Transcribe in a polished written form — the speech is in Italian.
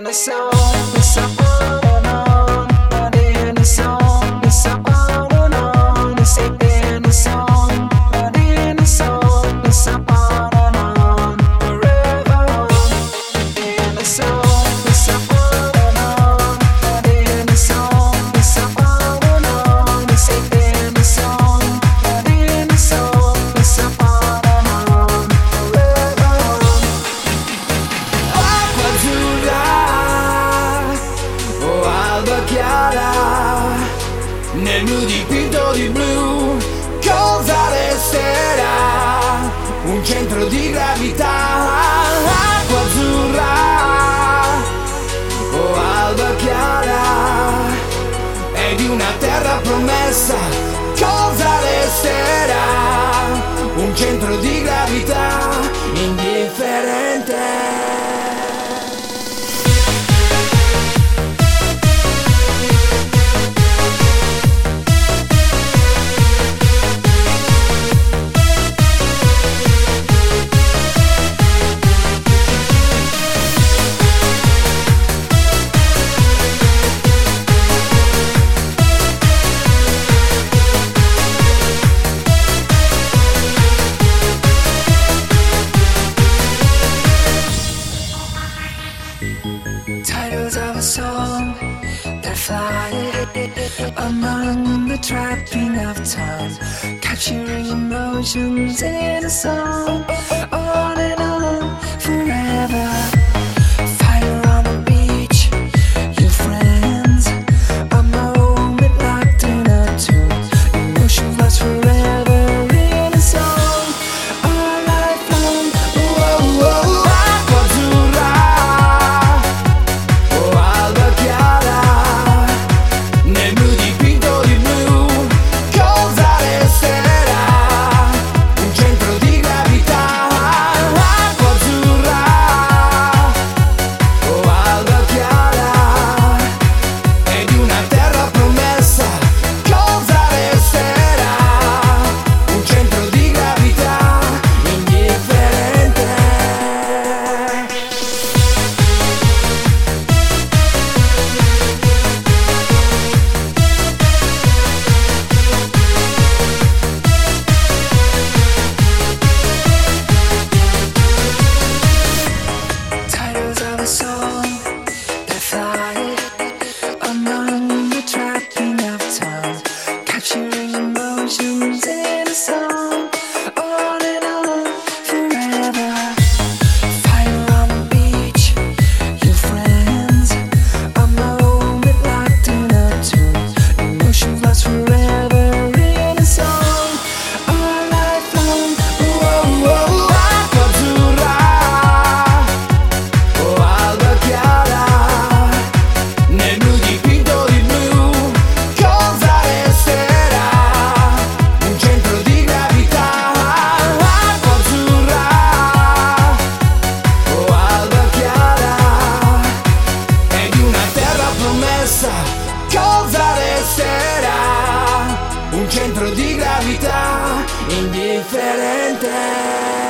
Nel mio dipinto di blu, cosa resterà? Un centro di gravità, acqua azzurra o alba chiara, e di una terra promessa, cosa resterà? Un centro di gravità indifferente. Titles of a song that fly among the trapping of time, capturing emotions in a song, on and on forever. Fire on the beach, your friends, a moment locked in a tune, emotion lasts forever in a song, all night long. Whoa, whoa. Cosa resterà? Un centro di gravità indifferente.